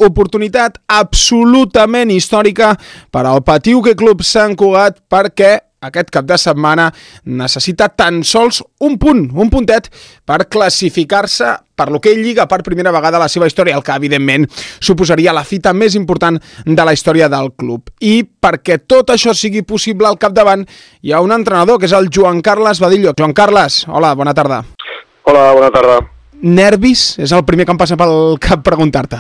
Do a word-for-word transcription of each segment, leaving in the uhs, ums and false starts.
oportunitat absolutament històrica per al Patiu Hoquei Club Sant Cugat perquè aquest cap de setmana necessita tan sols un punt, un puntet per classificar-se per l'Hoquei Lliga per primera vegada a la seva història, el que evidentment suposaria la fita més important de la història del club. I perquè tot això sigui possible al capdavant hi ha un entrenador que és el Joan Carles Badillo. Joan Carles, hola, bona tarda. Hola, bona tarda. Nervis? És el primer que em passa pel cap preguntar-te.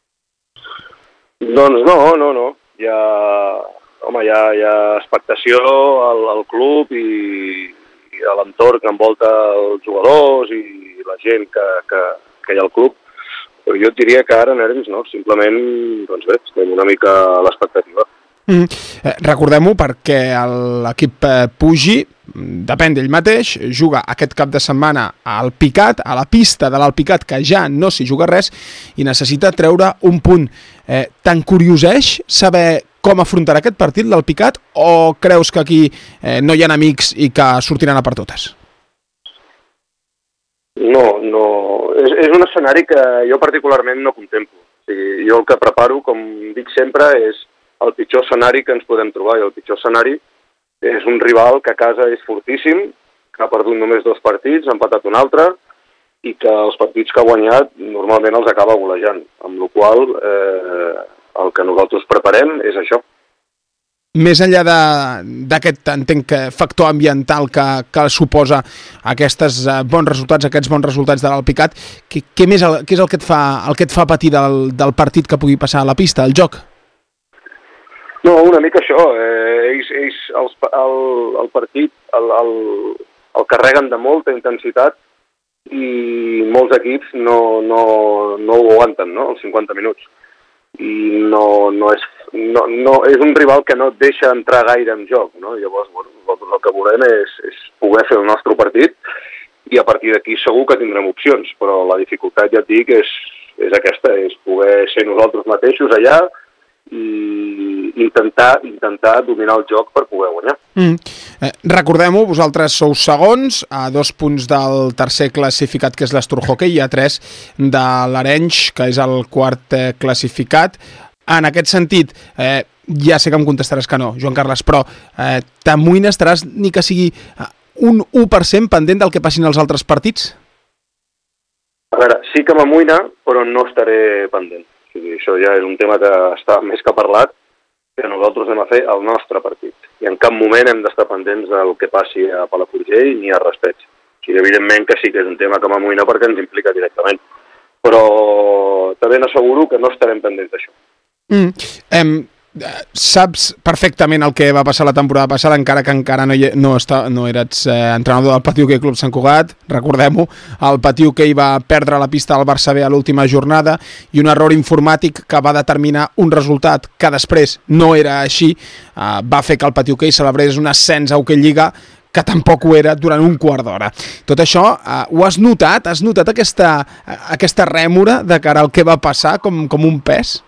Doncs no, no, no. Hi ha... Home, hi ha, hi ha expectació al, al club i, i a l'entorn que envolta els jugadors i la gent que, que, que hi ha al club. Però jo et diria que ara nervis no, simplement doncs bé, estem una mica a l'expectativa. Mm. Eh, recordem-ho perquè l'equip eh, pugi, depèn d'ell mateix, juga aquest cap de setmana al Picat, a la pista de l'Alpicat, que ja no s'hi juga res, i necessita treure un punt. Eh, T'encurioseix saber com afrontarà aquest partit l'Alpicat o creus que aquí eh, no hi ha amics i que sortiran a per totes? No, no. És, és un escenari que jo particularment no contemplo. O sigui, jo el que preparo, com dic sempre, és el pitjor escenari que ens podem trobar. I el pitjor escenari és un rival que a casa és fortíssim, que ha perdut només dos partits, ha empatat un altre, i que els partits que ha guanyat normalment els acaba golejant. Amb la qual cosa, eh, el que nosaltres preparem és això. Més enllà d'aquest, entenc, factor ambiental que, que suposa aquests bons resultats, aquests bons resultats de l'Alpicat, què, què, més, què és el que et fa, el que et fa patir del, del partit que pugui passar a la pista, el joc? No, una mica això. Eh, ells, ells el, el, el partit el, el, el carreguen de molta intensitat i molts equips no, no, no ho aguanten, no?, els cinquanta minuts. I no, no, és, no, no, és un rival que no et deixa entrar gaire en joc, no? Llavors, bueno, nosaltres el que volem és, és poder fer el nostre partit i a partir d'aquí segur que tindrem opcions, però la dificultat, ja et dic, és, és aquesta, és poder ser nosaltres mateixos allà i intentar, intentar dominar el joc per poder guanyar. Mm. Eh, recordem-ho, vosaltres sou segons, a dos punts del tercer classificat, que és l'Astur Hockey, i a tres de l'Arenys, que és el quart eh, classificat. En aquest sentit, eh, ja sé que em contestaràs que no, Joan Carles, però eh, t'amoïnes, ni que sigui un u per cent pendent del que passin els altres partits? A veure, sí que m'amoïna, però no estaré pendent. O sigui, això ja és un tema que està més que parlat, que nosaltres anem a fer el nostre partit. I en cap moment hem d'estar pendents del que passi a Palafrugell ni a Raspeig. O sigui, evidentment que sí que és un tema que m'amoïna perquè ens implica directament. Però també n'asseguro que no estarem pendents d'això. Mm. Em, saps perfectament el que va passar la temporada passada, encara que encara no, hi, no, està, no eres eh, entrenador del Patiu Hoquei Club Sant Cugat. Recordem-ho, el Patiu Hoquei va perdre la pista al Barça B a l'última jornada i un error informàtic que va determinar un resultat que després no era així, eh, va fer que el Patiu Hoquei celebrés un ascens a Hoquei Lliga que tampoc ho era durant un quart d'hora. Tot això, eh, ho has notat? Has notat aquesta, aquesta rèmora de cara al que va passar com, com un pes?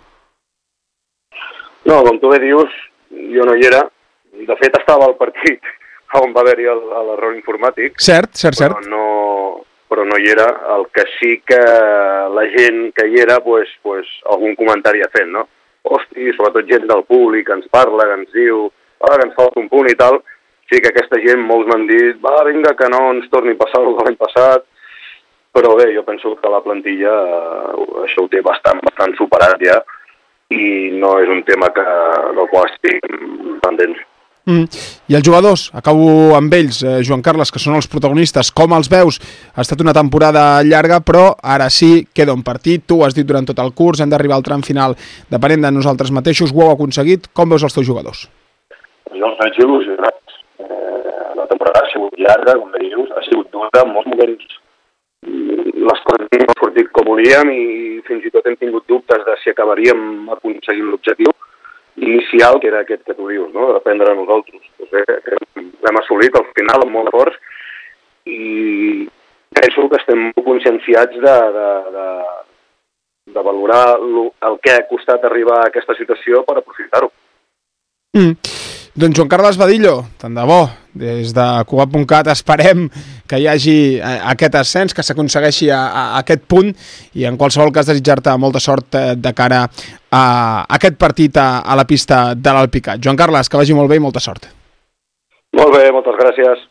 No, com tu bé dius, jo no hi era. De fet, estava al partit on va haver-hi l'error informàtic. Cert, cert, cert. Però no, però no hi era. El que sí que la gent que hi era, pues, pues, algun comentari ha fet, no? Hosti, sobretot gent del públic que ens parla, que ens diu ah, que ens falta un punt i tal. Sí que aquesta gent, molts m'han dit va, vinga, que no ens torni a passar el de l'any passat. Però bé, jo penso que la plantilla eh, això ho té bastant, bastant superat ja. I no és un tema que, del qual estic pendent. Mm. I els jugadors, acabo amb ells, eh, Joan Carles, que són els protagonistes, com els veus? Ha estat una temporada llarga, però ara sí, queda un partit, tu ho has dit durant tot el curs, hem d'arribar al tram final, depenent de nosaltres mateixos, ho heu aconseguit, com veus els teus jugadors? Jo els veig il·lusionats. Eh, la temporada ha sigut llarga, com dius, ha sigut dura, en molts moments les coses no han sortit com volíem i fins i tot hem tingut dubtes de si acabaríem aconseguint l'objectiu inicial, que era aquest que tu dius, no?, de dependre de nosaltres. Doncs bé, l'hem assolit al final amb molt esforç i penso que estem molt conscienciats de, de, de, de valorar el que ha costat arribar a aquesta situació per aprofitar-ho. Mm. Doncs Joan Carles Badillo, tant de bo, des de Cugat punt cat esperem que hi hagi aquest ascens, que s'aconsegueixi a, a aquest punt i en qualsevol cas desitjar-te molta sort de cara a aquest partit a, a la pista de l'Alpicat. Joan Carles, que vagi molt bé i molta sort. Molt bé, moltes gràcies.